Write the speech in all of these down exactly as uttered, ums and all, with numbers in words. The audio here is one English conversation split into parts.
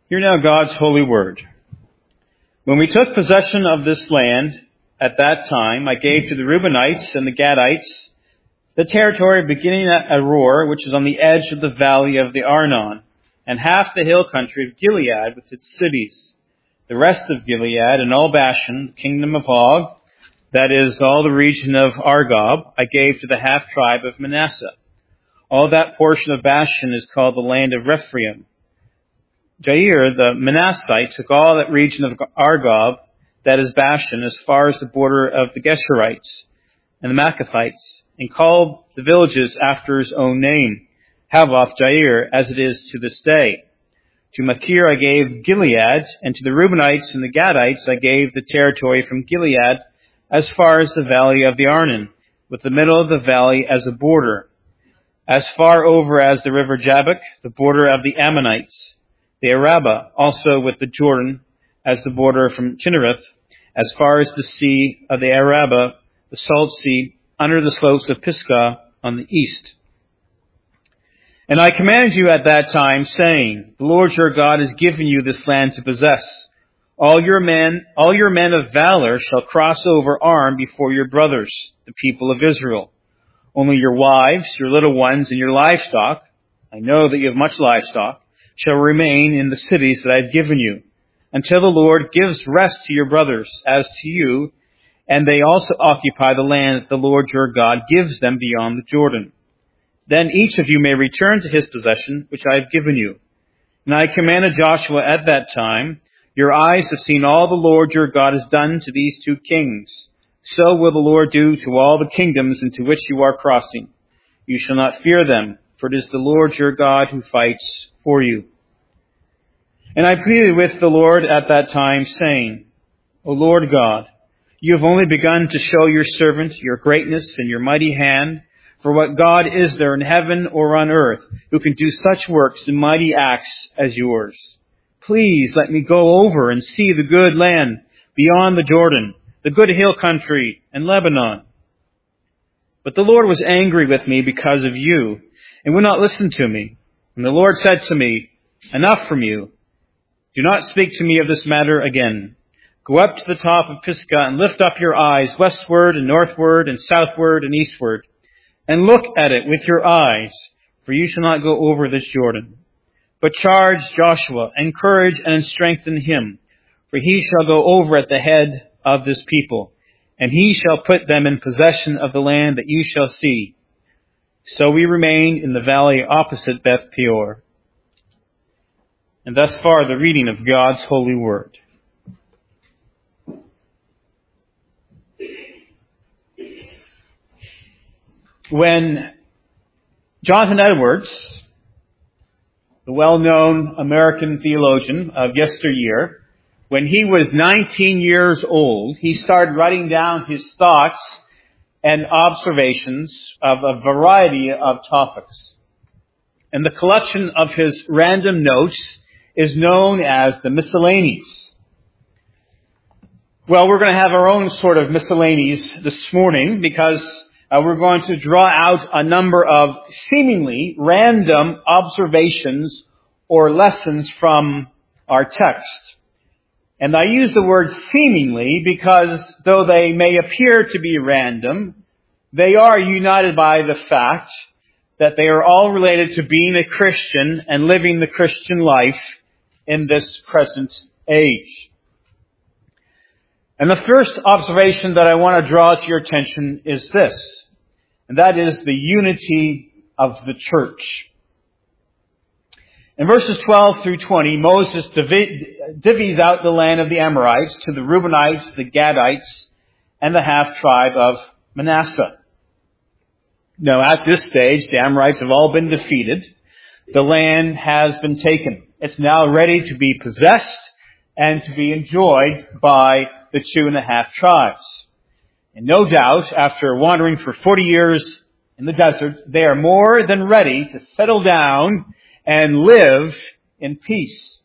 Hear now God's holy word. When we took possession of this land, at that time I gave to the Reubenites and the Gadites the territory beginning at Aroer, which is on the edge of the valley of the Arnon, and half the hill country of Gilead with its cities. The rest of Gilead and all Bashan, the kingdom of Og, that is, all the region of Argob, I gave to the half-tribe of Manasseh. All that portion of Bashan is called the land of Rephaim. Jair, the Manassite, took all that region of Argob, that is Bashan, as far as the border of the Geshurites and the Maacathites, and called the villages after his own name, Havoth Jair, as it is to this day. To Machir I gave Gilead, and to the Reubenites and the Gadites I gave the territory from Gilead as far as the valley of the Arnon, with the middle of the valley as a border, as far over as the river Jabbok, the border of the Ammonites, the Arabah, also with the Jordan as the border from Chinnereth, as far as the sea of the Arabah, the salt sea, under the slopes of Pisgah on the east. And I commanded you at that time, saying, the Lord your God has given you this land to possess. All your men, all your men of valor shall cross over armed before your brothers, the people of Israel. Only your wives, your little ones, and your livestock, I know that you have much livestock, shall remain in the cities that I have given you, until the Lord gives rest to your brothers as to you, and they also occupy the land that the Lord your God gives them beyond the Jordan. Then each of you may return to his possession, which I have given you. And I commanded Joshua at that time, your eyes have seen all the Lord your God has done to these two kings. So will the Lord do to all the kingdoms into which you are crossing. You shall not fear them, for it is the Lord your God who fights for you. And I pleaded with the Lord at that time, saying, O Lord God, you have only begun to show your servant your greatness and your mighty hand, for what God is there in heaven or on earth who can do such works and mighty acts as yours? Please let me go over and see the good land beyond the Jordan, the good hill country and Lebanon. But the Lord was angry with me because of you, and would not listen to me. And the Lord said to me, enough from you. Do not speak to me of this matter again. Go up to the top of Pisgah and lift up your eyes westward and northward and southward and eastward, and look at it with your eyes, for you shall not go over this Jordan. But charge Joshua, encourage and strengthen him, for he shall go over at the head of this people, and he shall put them in possession of the land that you shall see. So we remained in the valley opposite Beth Peor. And thus far the reading of God's holy word. When Jonathan Edwards, the well-known American theologian of yesteryear, when he was nineteen years old, he started writing down his thoughts and observations of a variety of topics. And the collection of his random notes is known as the Miscellanies. Well, we're going to have our own sort of miscellanies this morning because uh, we're going to draw out a number of seemingly random observations or lessons from our text. And I use the word seemingly because though they may appear to be random, they are united by the fact that they are all related to being a Christian and living the Christian life in this present age. And the first observation that I want to draw to your attention is this, and that is the unity of the church. In verses twelve through twenty, Moses divvies out the land of the Amorites to the Reubenites, the Gadites, and the half-tribe of Manasseh. Now, at this stage, the Amorites have all been defeated. The land has been taken. It's now ready to be possessed and to be enjoyed by the two and a half tribes. And no doubt, after wandering for forty years in the desert, they are more than ready to settle down and live in peace.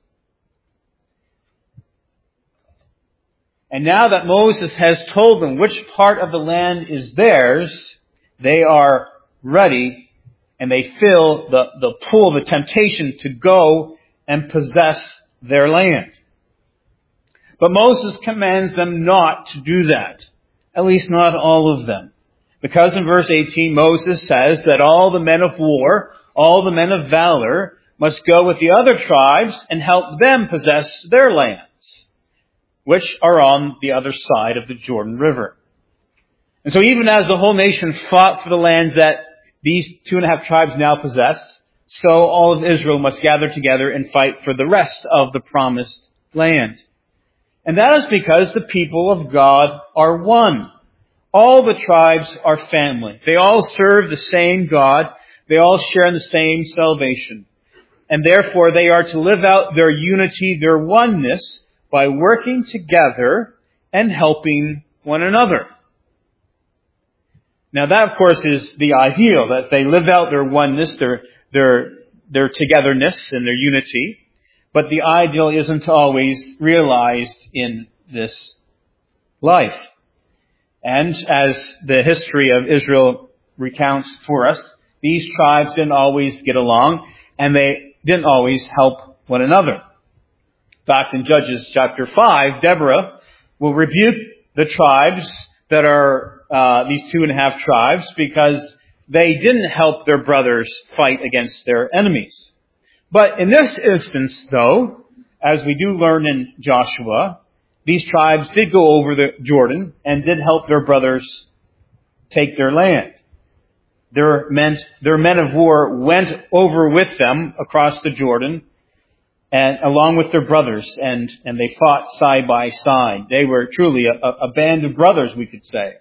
And now that Moses has told them which part of the land is theirs, they are ready and they feel the, the pull, the temptation to go and possess their land. But Moses commands them not to do that. At least not all of them. Because in verse eighteen, Moses says that all the men of war, all the men of valor, must go with the other tribes and help them possess their lands, which are on the other side of the Jordan River. And so even as the whole nation fought for the lands that these two and a half tribes now possess, so all of Israel must gather together and fight for the rest of the promised land. And that is because the people of God are one. All the tribes are family. They all serve the same God. They all share in the same salvation. And therefore they are to live out their unity, their oneness, by working together and helping one another. Now that, of course, is the ideal, that they live out their oneness, their, their, their togetherness and their unity. But the ideal isn't always realized in this life. And as the history of Israel recounts for us, these tribes didn't always get along, and they didn't always help one another. In fact, in Judges chapter five, Deborah will rebuke the tribes that are uh, these two and a half tribes because they didn't help their brothers fight against their enemies. But in this instance, though, as we do learn in Joshua, these tribes did go over the Jordan and did help their brothers take their land. Their men, their men of war went over with them across the Jordan and along with their brothers, and, and they fought side by side. They were truly a, a band of brothers, we could say.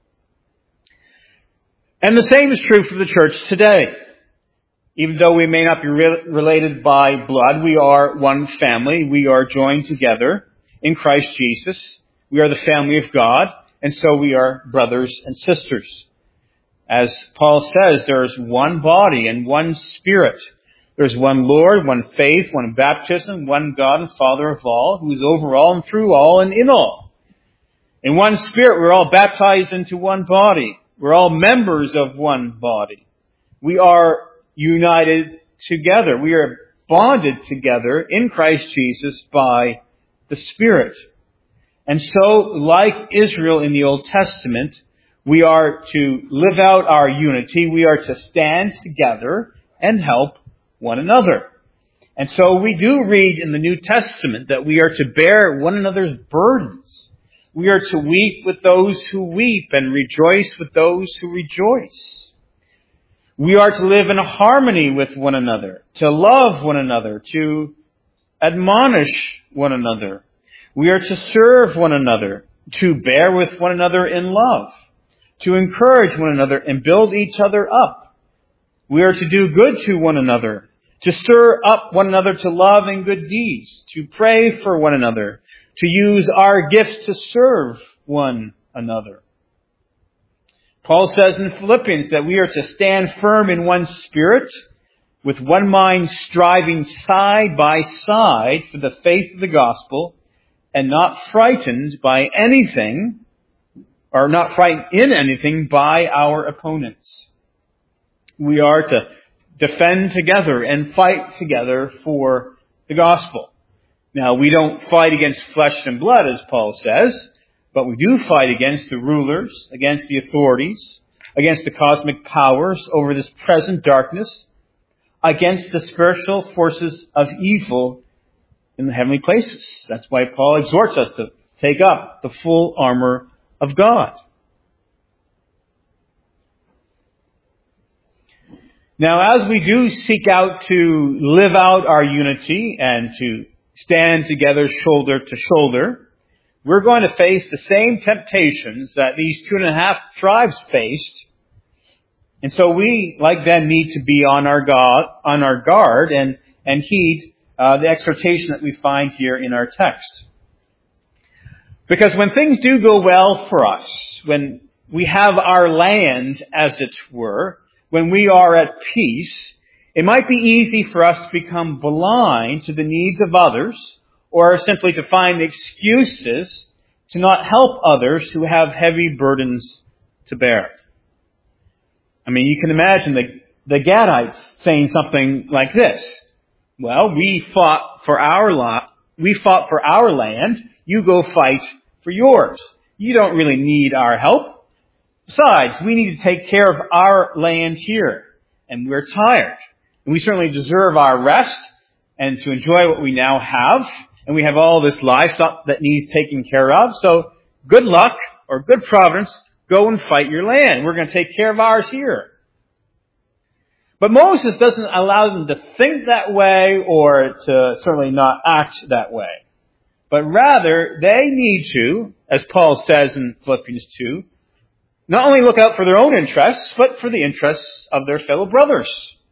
And the same is true for the church today. Even though we may not be re- related by blood, we are one family. We are joined together in Christ Jesus. We are the family of God, and so we are brothers and sisters. As Paul says, there is one body and one Spirit. There's one Lord, one faith, one baptism, one God and Father of all, who is over all and through all and in all. In one Spirit, we're all baptized into one body. We're all members of one body. We are united together. We are bonded together in Christ Jesus by the Spirit. And so, like Israel in the Old Testament, we are to live out our unity. We are to stand together and help one another. And so we do read in the New Testament that we are to bear one another's burdens. We are to weep with those who weep and rejoice with those who rejoice. We are to live in harmony with one another, to love one another, to admonish one another. We are to serve one another, to bear with one another in love, to encourage one another and build each other up. We are to do good to one another, to stir up one another to love and good deeds, to pray for one another, to use our gifts to serve one another. Paul says in Philippians that we are to stand firm in one spirit, with one mind striving side by side for the faith of the gospel, and not frightened by anything, or not frightened in anything by our opponents. We are to defend together and fight together for the gospel. Now, we don't fight against flesh and blood, as Paul says, but we do fight against the rulers, against the authorities, against the cosmic powers over this present darkness, against the spiritual forces of evil in the heavenly places. That's why Paul exhorts us to take up the full armor of God. Now, as we do seek out to live out our unity and to stand together shoulder to shoulder, we're going to face the same temptations that these two and a half tribes faced. And so we, like them, need to be on our God, on our guard and, and heed uh, the exhortation that we find here in our text. Because when things do go well for us, when we have our land, as it were, when we are at peace, it might be easy for us to become blind to the needs of others, or simply to find excuses to not help others who have heavy burdens to bear. I mean, you can imagine the, the Gadites saying something like this. Well, we fought for our lot. We fought for our land. You go fight for yours. You don't really need our help. Besides, we need to take care of our land here. And we're tired. And we certainly deserve our rest and to enjoy what we now have. And we have all this livestock that needs taken care of. So good luck or good providence. Go and fight your land. We're going to take care of ours here. But Moses doesn't allow them to think that way or to certainly not act that way. But rather, they need to, as Paul says in Philippians two, not only look out for their own interests, but for the interests of their fellow brothers.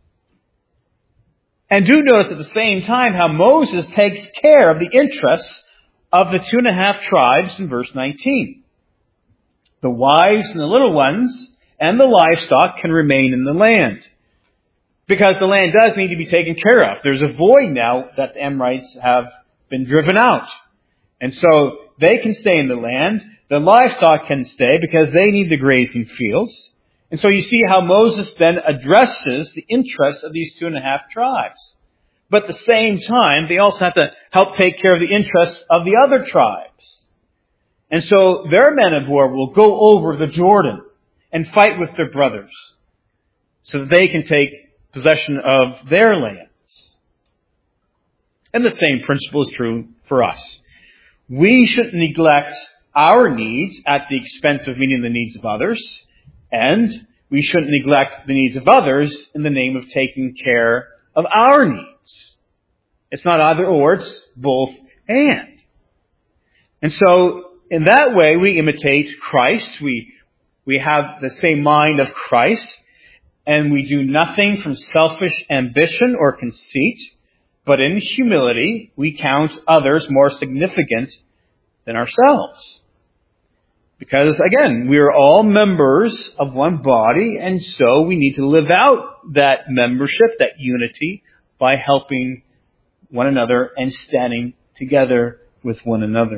And do notice at the same time how Moses takes care of the interests of the two and a half tribes in verse nineteen. The wives and the little ones and the livestock can remain in the land, because the land does need to be taken care of. There's a void now that the Amorites have been driven out. And so they can stay in the land. The livestock can stay because they need the grazing fields. And so you see how Moses then addresses the interests of these two and a half tribes. But at the same time, they also have to help take care of the interests of the other tribes. And so their men of war will go over the Jordan and fight with their brothers so that they can take possession of their lands. And the same principle is true for us. We shouldn't neglect our needs at the expense of meeting the needs of others, and we shouldn't neglect the needs of others in the name of taking care of our needs. It's not either or, it's both and. And so, in that way, we imitate Christ. We, we have the same mind of Christ, and we do nothing from selfish ambition or conceit, but in humility, we count others more significant than ourselves. Because, again, we are all members of one body, and so we need to live out that membership, that unity, by helping one another and standing together with one another.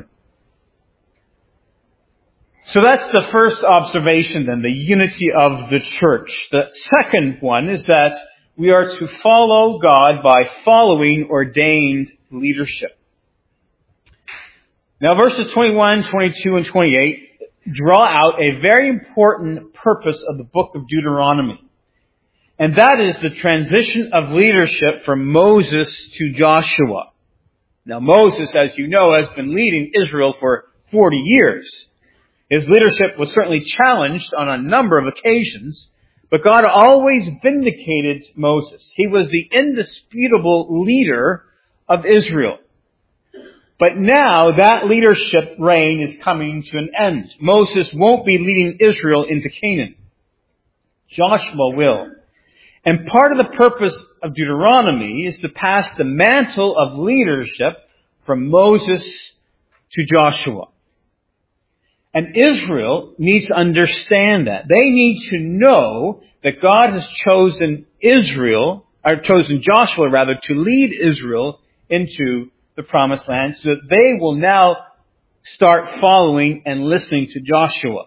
So that's the first observation then, the unity of the church. The second one is that we are to follow God by following ordained leadership. Now verses twenty-one, twenty-two, and twenty-eight draw out a very important purpose of the book of Deuteronomy. And that is the transition of leadership from Moses to Joshua. Now Moses, as you know, has been leading Israel for forty years. His leadership was certainly challenged on a number of occasions, but God always vindicated Moses. He was the indisputable leader of Israel. But now that leadership reign is coming to an end. Moses won't be leading Israel into Canaan. Joshua will. And part of the purpose of Deuteronomy is to pass the mantle of leadership from Moses to Joshua. And Israel needs to understand that. They need to know that God has chosen Israel, or chosen Joshua rather, to lead Israel into the promised land, so that they will now start following and listening to Joshua.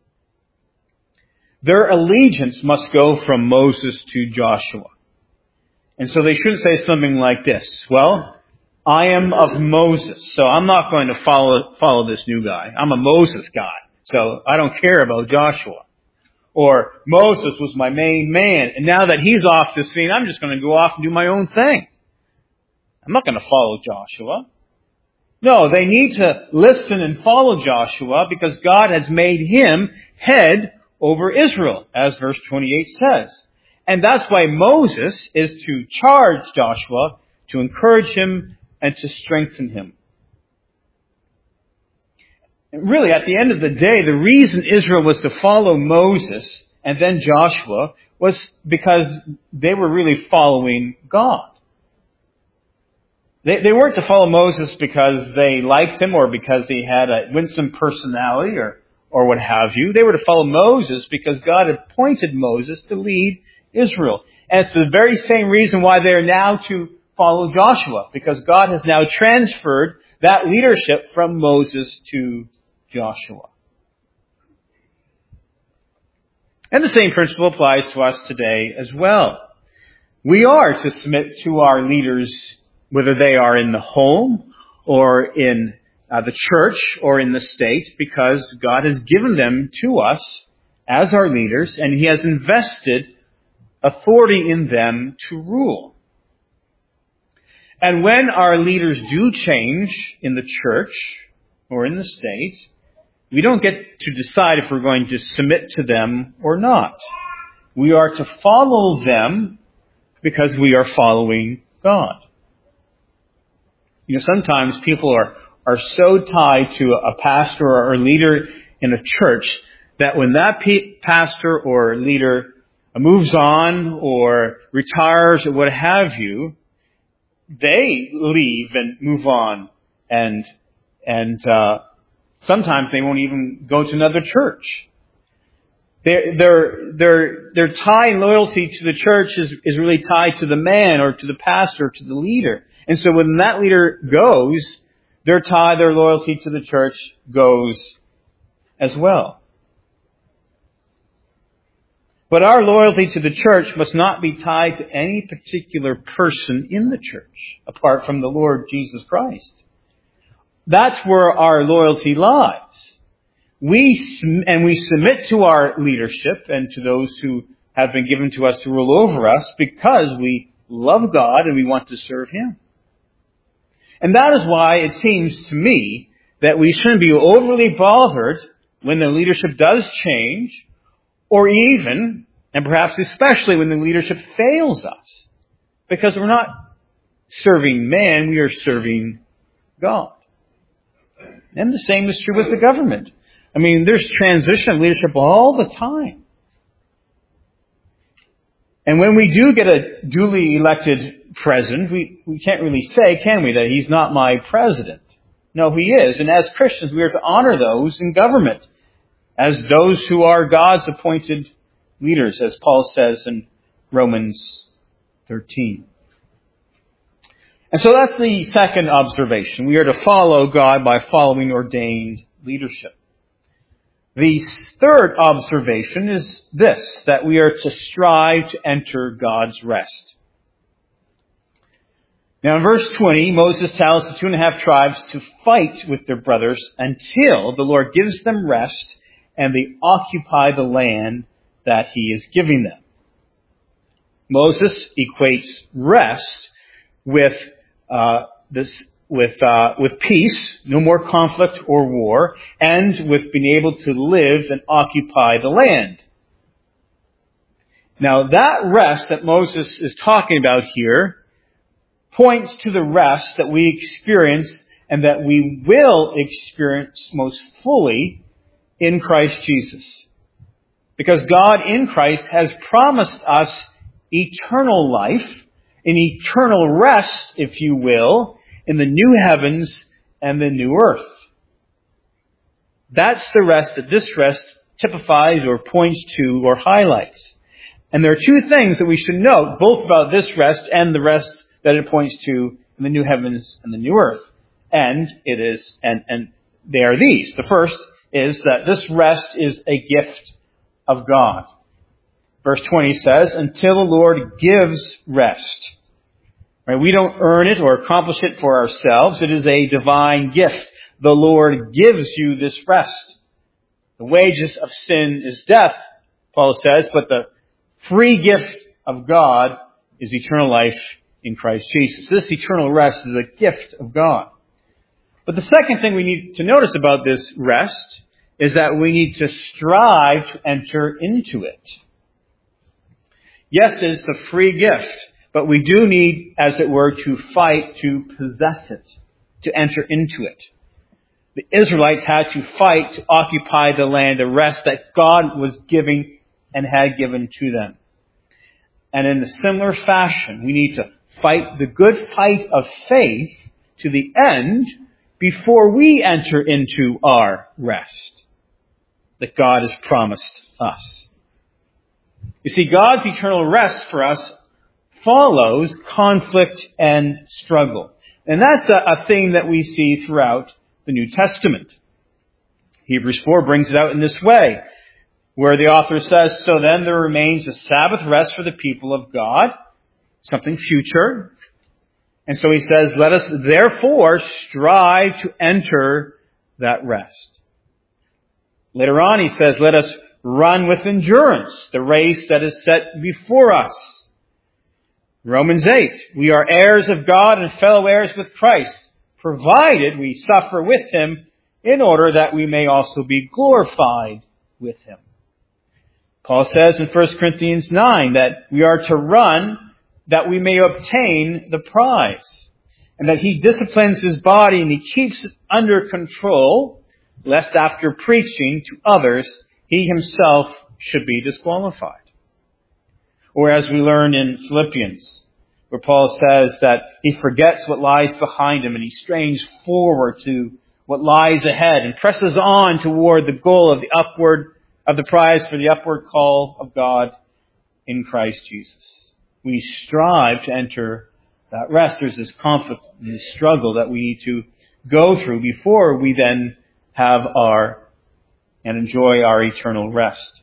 Their allegiance must go from Moses to Joshua. And so they shouldn't say something like this: well, I am of Moses, so I'm not going to follow follow this new guy. I'm a Moses guy, so I don't care about Joshua. Or Moses was my main man, and now that he's off the scene, I'm just going to go off and do my own thing. I'm not going to follow Joshua. No, they need to listen and follow Joshua because God has made him head over Israel, as verse twenty-eight says. And that's why Moses is to charge Joshua, to encourage him, and to strengthen him. And really, at the end of the day, the reason Israel was to follow Moses and then Joshua was because they were really following God. They, they weren't to follow Moses because they liked him or because he had a winsome personality or, or what have you. They were to follow Moses because God had appointed Moses to lead Israel. And it's the very same reason why they are now to follow Joshua, because God has now transferred that leadership from Moses to Joshua. And the same principle applies to us today as well. We are to submit to our leaders, whether they are in the home or in uh, the church or in the state, because God has given them to us as our leaders, and He has invested authority in them to rule. And when our leaders do change in the church or in the state, we don't get to decide if we're going to submit to them or not. We are to follow them because we are following God. You know, sometimes people are, are so tied to a pastor or a leader in a church that when that pe- pastor or leader moves on or retires or what have you, they leave and move on, and and uh, sometimes they won't even go to another church. Their their their their tie and loyalty to the church is is really tied to the man or to the pastor or to the leader, and so when that leader goes, their tie, their loyalty to the church goes as well. But our loyalty to the church must not be tied to any particular person in the church, apart from the Lord Jesus Christ. That's where our loyalty lies. We, and we submit to our leadership and to those who have been given to us to rule over us because we love God and we want to serve Him. And that is why it seems to me that we shouldn't be overly bothered when the leadership does change, or even, and perhaps especially, when the leadership fails us. Because we're not serving man, we are serving God. And the same is true with the government. I mean, there's transition of leadership all the time. And when we do get a duly elected president, we, we can't really say, can we, that he's not my president. No, he is. And as Christians, we are to honor those in government as those who are God's appointed leaders, as Paul says in Romans thirteen. And so that's the second observation. We are to follow God by following ordained leadership. The third observation is this, that we are to strive to enter God's rest. Now in verse twenty, Moses tells the two and a half tribes to fight with their brothers until the Lord gives them rest and they occupy the land that He is giving them. Moses equates rest with uh, this, with uh, with peace, no more conflict or war, and with being able to live and occupy the land. Now, that rest that Moses is talking about here points to the rest that we experience and that we will experience most fully in Christ Jesus. Because God in Christ has promised us eternal life, an eternal rest, if you will, in the new heavens and the new earth. That's the rest that this rest typifies or points to or highlights. And there are two things that we should note, both about this rest and the rest that it points to in the new heavens and the new earth. And it is, and, and they are these. The first is that this rest is a gift of God. Verse twenty says, until the Lord gives rest. Right? We don't earn it or accomplish it for ourselves. It is a divine gift. The Lord gives you this rest. The wages of sin is death, Paul says, but the free gift of God is eternal life in Christ Jesus. This eternal rest is a gift of God. But the second thing we need to notice about this rest is that we need to strive to enter into it. Yes, it's a free gift, but we do need, as it were, to fight to possess it, to enter into it. The Israelites had to fight to occupy the land, the rest that God was giving and had given to them. And in a similar fashion, we need to fight the good fight of faith to the end before we enter into our rest that God has promised us. You see, God's eternal rest for us follows conflict and struggle. And that's a, a theme that we see throughout the New Testament. Hebrews four brings it out in this way, where the author says, so then there remains a Sabbath rest for the people of God. something future. And so he says, let us therefore strive to enter that rest. Later on he says, let us run with endurance the race that is set before us. Romans eight, we are heirs of God and fellow heirs with Christ, provided we suffer with him in order that we may also be glorified with him. Paul says in First Corinthians nine that we are to run that we may obtain the prize, and that he disciplines his body and he keeps it under control, lest after preaching to others, he himself should be disqualified. Or as we learn in Philippians, where Paul says that he forgets what lies behind him and he strains forward to what lies ahead and presses on toward the goal of the upward, of the prize for the upward call of God in Christ Jesus. We strive to enter that rest. There's this conflict and this struggle that we need to go through before we then have our and enjoy our eternal rest.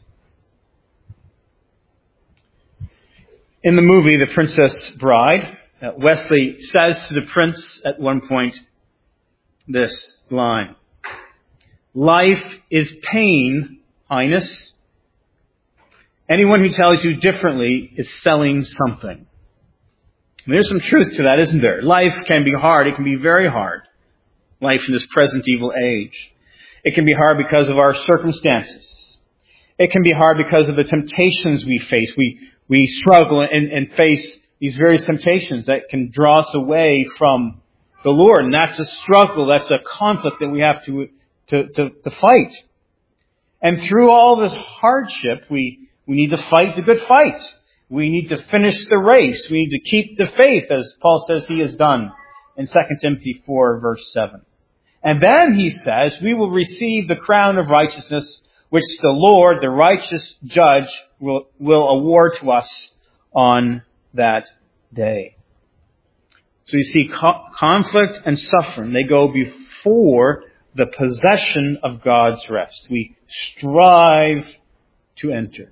In the movie The Princess Bride, uh, Wesley says to the prince at one point this line, "Life is pain, Highness. Anyone who tells you differently is selling something." There's some truth to that, isn't there? Life can be hard. It can be very hard. Life in this present evil age. It can be hard because of our circumstances. It can be hard because of the temptations we face. We we struggle and, and face these various temptations that can draw us away from the Lord. And that's a struggle. That's a conflict that we have to to, to, to fight. And through all this hardship, we, we need to fight the good fight. We need to finish the race. We need to keep the faith, as Paul says he has done in Second Timothy four, verse seven. And then he says, we will receive the crown of righteousness, which the Lord, the righteous judge, will, will award to us on that day. So you see, co- conflict and suffering, they go before the possession of God's rest. We strive to enter.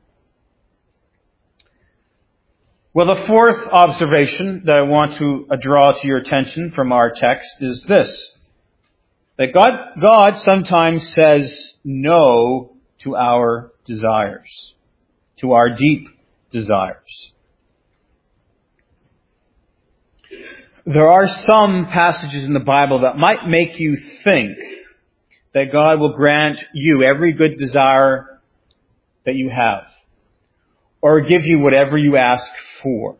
Well, the fourth observation that I want to draw to your attention from our text is this. That God, God sometimes says no to our desires, to our deep desires. There are some passages in the Bible that might make you think that God will grant you every good desire that you have, or give you whatever you ask for,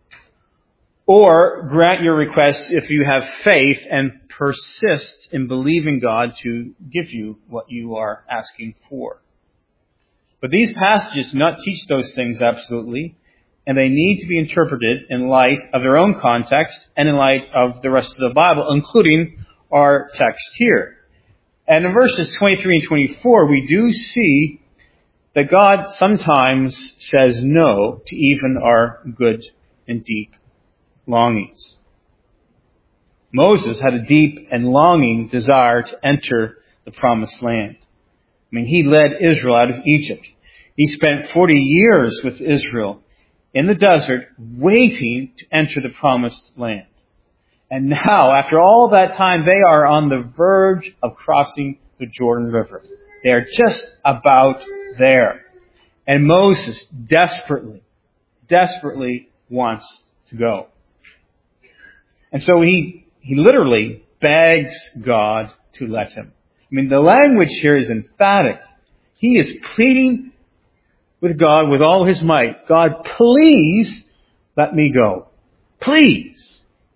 or grant your request if you have faith and persist in believing God to give you what you are asking for. But these passages do not teach those things absolutely, and they need to be interpreted in light of their own context and in light of the rest of the Bible, including our text here. And in verses twenty-three and twenty-four, we do see that God sometimes says no to even our good and deep longings. Moses had a deep and longing desire to enter the promised land. I mean, he led Israel out of Egypt. He spent forty years with Israel in the desert waiting to enter the promised land. And now, after all that time, they are on the verge of crossing the Jordan River. They are just about there. And Moses desperately, desperately wants to go. And so he, he literally begs God to let him. I mean, the language here is emphatic. He is pleading with God with all his might. God, please let me go. Please.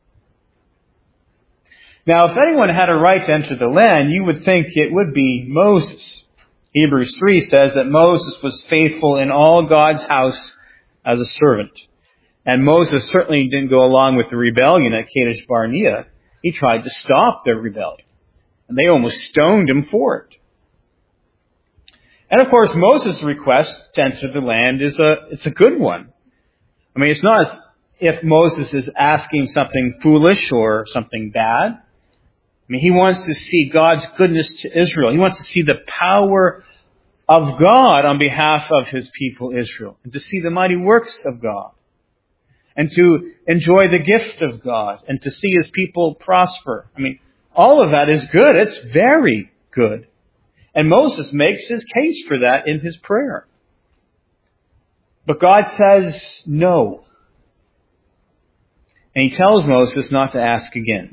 Now, if anyone had a right to enter the land, you would think it would be Moses. Hebrews three says that Moses was faithful in all God's house as a servant. And Moses certainly didn't go along with the rebellion at Kadesh Barnea. He tried to stop their rebellion. And they almost stoned him for it. And of course, Moses' request to enter the land is a, it's a good one. I mean, it's not as if Moses is asking something foolish or something bad. I mean, he wants to see God's goodness to Israel. He wants to see the power of God on behalf of his people Israel, and to see the mighty works of God. and to enjoy the gift of God and to see His people prosper. I mean, all of that is good. It's very good. And Moses makes his case for that in his prayer. But God says no. And He tells Moses not to ask again.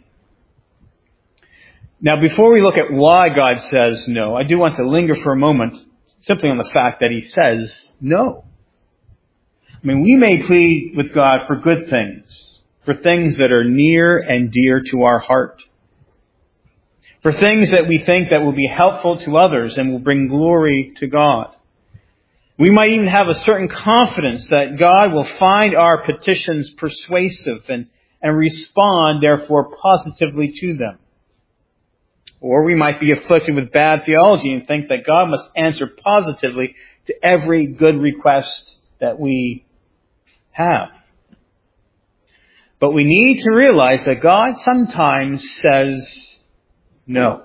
Now, before we look at why God says no, I do want to linger for a moment simply on the fact that He says no. I mean, we may plead with God for good things, for things that are near and dear to our heart, for things that we think that will be helpful to others and will bring glory to God. We might even have a certain confidence that God will find our petitions persuasive and, and respond, therefore, positively to them. Or we might be afflicted with bad theology and think that God must answer positively to every good request that we have. But we need to realize that God sometimes says no.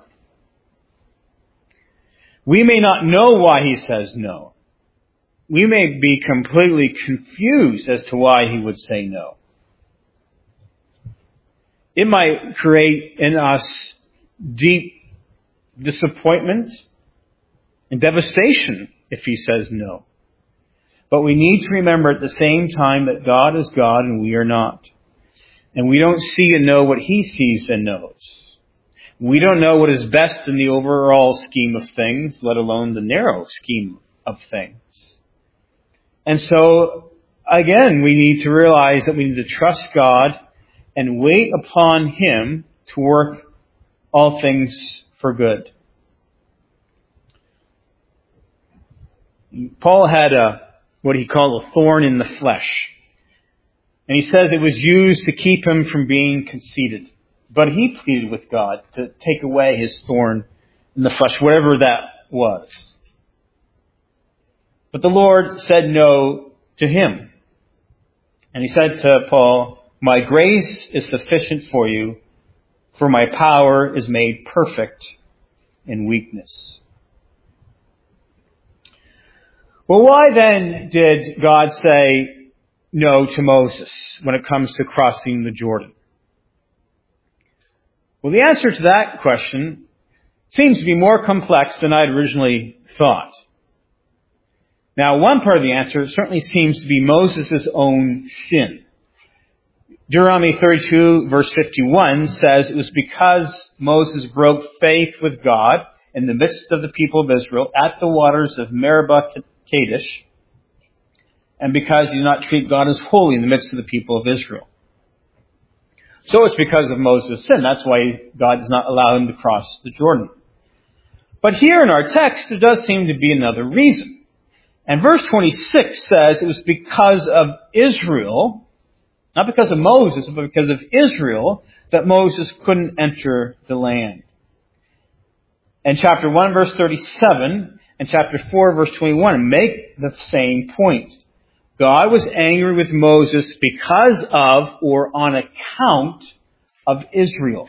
We may not know why He says no. We may be completely confused as to why He would say no. It might create in us deep disappointment and devastation if He says no. But we need to remember at the same time that God is God and we are not. And we don't see and know what He sees and knows. We don't know what is best in the overall scheme of things, let alone the narrow scheme of things. And so, again, we need to realize that we need to trust God and wait upon Him to work all things for good. Paul had a what he called a thorn in the flesh. And he says it was used to keep him from being conceited. But he pleaded with God to take away his thorn in the flesh, whatever that was. But the Lord said no to him. And He said to Paul, "My grace is sufficient for you, for my power is made perfect in weakness." Well, why then did God say no to Moses when it comes to crossing the Jordan? Well, the answer to that question seems to be more complex than I'd originally thought. Now, one part of the answer certainly seems to be Moses' own sin. Deuteronomy thirty-two, verse fifty-one says it was because Moses broke faith with God in the midst of the people of Israel at the waters of Meribah Kadesh, and because he did not treat God as holy in the midst of the people of Israel. So it's because of Moses' sin. That's why God does not allow him to cross the Jordan. But here in our text, there does seem to be another reason. And verse twenty-six says it was because of Israel, not because of Moses, but because of Israel, that Moses couldn't enter the land. And chapter one, verse thirty-seven, and chapter four, verse twenty-one make the same point. God was angry with Moses because of, or on account of, Israel.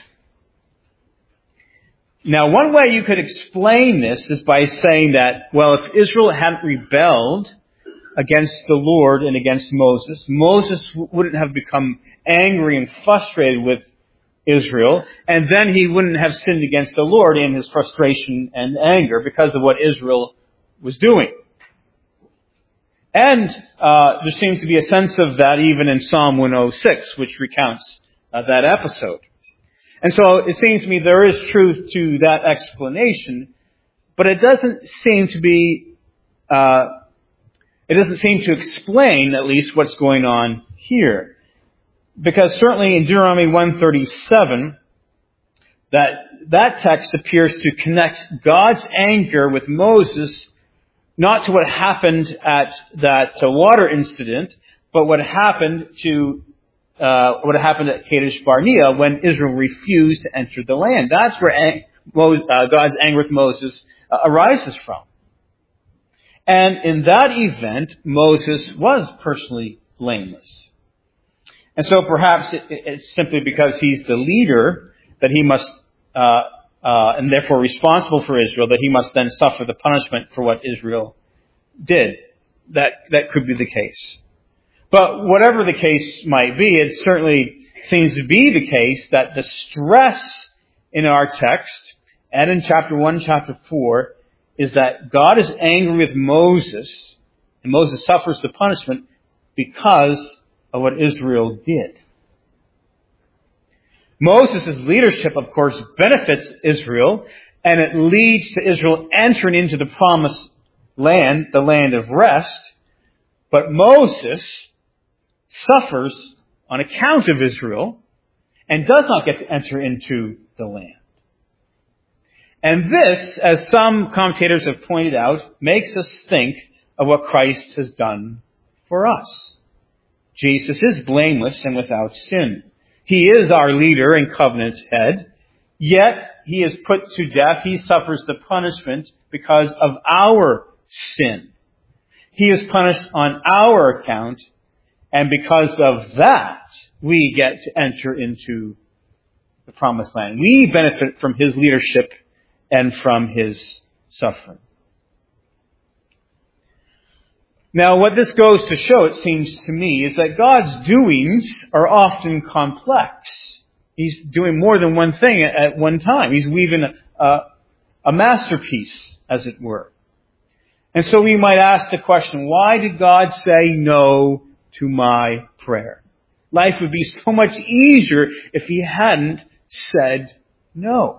Now, one way you could explain this is by saying that, well, if Israel hadn't rebelled against the Lord and against Moses, Moses wouldn't have become angry and frustrated with Israel, and then he wouldn't have sinned against the Lord in his frustration and anger because of what Israel was doing. And uh, there seems to be a sense of that even in Psalm one oh six, which recounts uh, that episode. And so it seems to me there is truth to that explanation, but it doesn't seem to be, uh, it doesn't seem to explain at least what's going on here. Because certainly in Deuteronomy one thirty-seven, that, that text appears to connect God's anger with Moses not to what happened at that uh, water incident, but what happened to Uh, what happened at Kadesh Barnea when Israel refused to enter the land. That's where ang- Mo- uh, God's anger with Moses uh, arises from. And in that event, Moses was personally blameless. And so perhaps it, it's simply because he's the leader that he must, uh, uh, and therefore responsible for Israel, that he must then suffer the punishment for what Israel did. That, that could be the case. But whatever the case might be, it certainly seems to be the case that the stress in our text and in chapter one, chapter four, is that God is angry with Moses, and Moses suffers the punishment because of what Israel did. Moses' leadership, of course, benefits Israel, and it leads to Israel entering into the promised land, the land of rest. But Moses suffers on account of Israel and does not get to enter into the land. And this, as some commentators have pointed out, makes us think of what Christ has done for us. Jesus is blameless and without sin. He is our leader and covenant head, yet he is put to death. He suffers the punishment because of our sin. He is punished on our account, and because of that, we get to enter into the promised land. We benefit from his leadership and from his suffering. Now, what this goes to show, it seems to me, is that God's doings are often complex. He's doing more than one thing at one time. He's weaving a, a, a masterpiece, as it were. And so we might ask the question, why did God say no to my prayer? Life would be so much easier if he hadn't said no.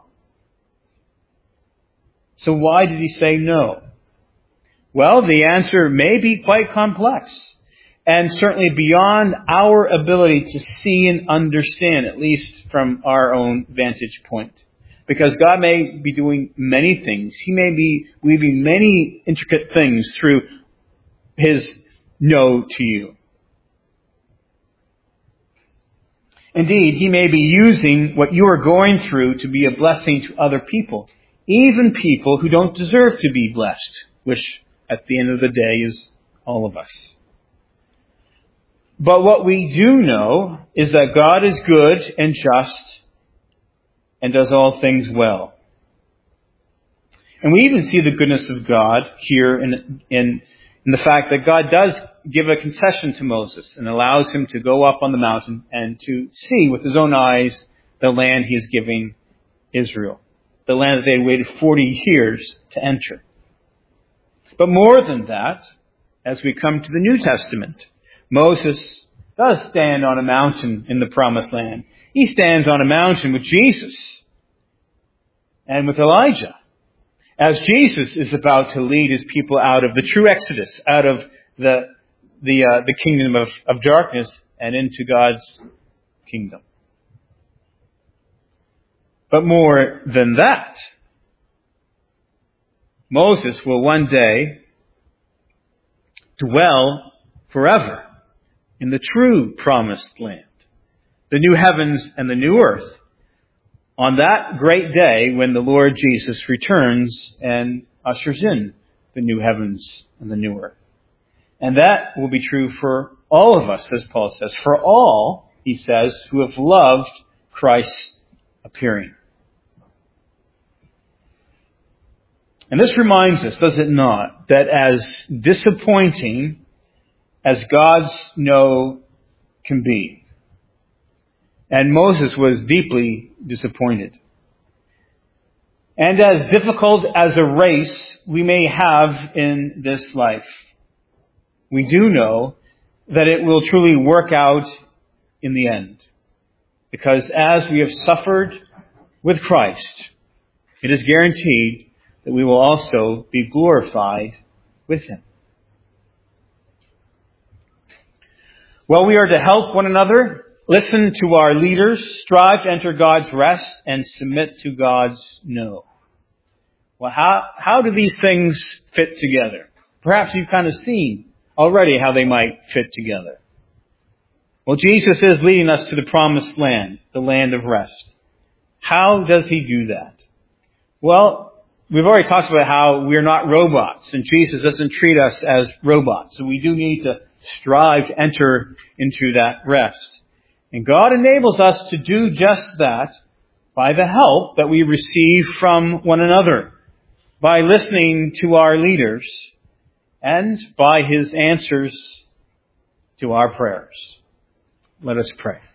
So why did he say no? Well, the answer may be quite complex, and certainly beyond our ability to see and understand, at least from our own vantage point. Because God may be doing many things. He may be weaving many intricate things through his no to you. Indeed, he may be using what you are going through to be a blessing to other people, even people who don't deserve to be blessed, which at the end of the day is all of us. But what we do know is that God is good and just and does all things well. And we even see the goodness of God here in, in, in the fact that God does give a concession to Moses and allows him to go up on the mountain and to see with his own eyes the land he is giving Israel, the land that they had waited forty years to enter. But more than that, as we come to the New Testament, Moses does stand on a mountain in the Promised Land. He stands on a mountain with Jesus and with Elijah, as Jesus is about to lead his people out of the true Exodus, out of the the uh, the kingdom of, of darkness and into God's kingdom. But more than that, Moses will one day dwell forever in the true promised land, the new heavens and the new earth, on that great day when the Lord Jesus returns and ushers in the new heavens and the new earth. And that will be true for all of us, as Paul says, for all, he says, who have loved Christ's appearing. And this reminds us, does it not, that as disappointing as God's no can be, and Moses was deeply disappointed, and as difficult as a race we may have in this life, we do know that it will truly work out in the end. Because as we have suffered with Christ, it is guaranteed that we will also be glorified with him. Well, we are to help one another, listen to our leaders, strive to enter God's rest, and submit to God's no. Well, how, how do these things fit together? Perhaps you've kind of seen already how they might fit together. Well, Jesus is leading us to the promised land, the land of rest. How does he do that? Well, we've already talked about how we're not robots, and Jesus doesn't treat us as robots. So we do need to strive to enter into that rest. And God enables us to do just that by the help that we receive from one another, by listening to our leaders, and by his answers to our prayers. Let us pray.